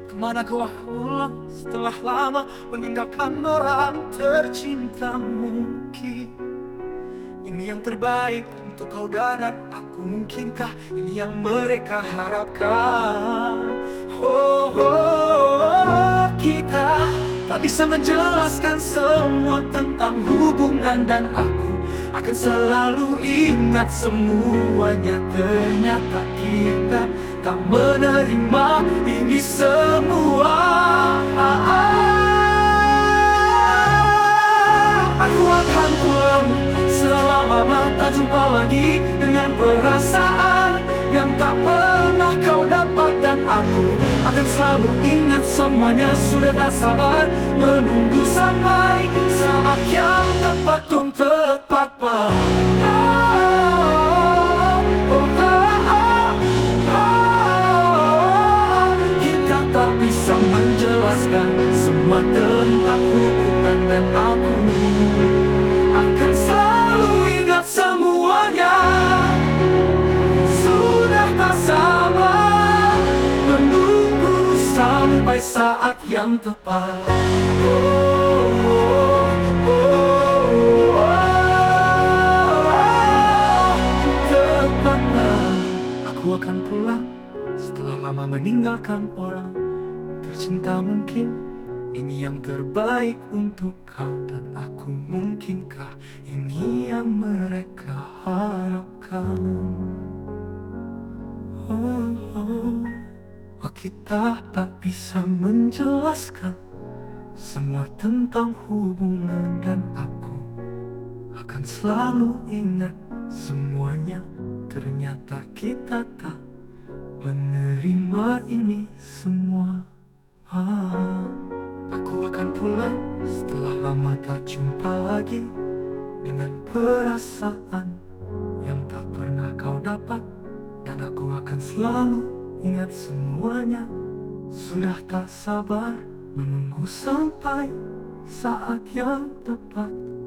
Kemana kau pulang setelah lama meninggalkan orang tercinta? Mungkin ini yang terbaik untuk kau dan aku. Mungkinkah ini yang mereka harapkan? Kita tak bisa menjelaskan semua tentang hubungan, dan aku akan selalu ingat semuanya. Ternyata kita tak menerima ini semua. Aku akan pulang selama mata jumpa lagi, dengan perasaan yang tak pernah kau dapat. Dan aku akan selalu ingat semuanya. Sudah tak sabar menunggu sampai saat yang tepat untuk tepat. Kita tak bisa menjelaskan semua tentang hubungan, dan aku akan selalu ingat semuanya. Sudah tak sabar menunggu sampai saat yang tepat. Tepatlah aku akan pulang setelah lama meninggalkan orang tercinta. Mungkin ini yang terbaik untuk kau dan aku. Mungkinkah ini yang mereka harapkan? Kita tak bisa menjelaskan semua tentang hubungan, dan aku akan selalu ingat semuanya. Ternyata kita tak menerima ini semua. Aku akan pulang setelah lama tak jumpa lagi, dengan perasaan yang tak pernah kau dapat. Dan aku akan selalu ingat semuanya. Sudah tak sabar menunggu sampai saat yang tepat.